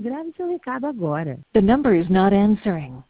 Grave seu recado agora. The number is not answering.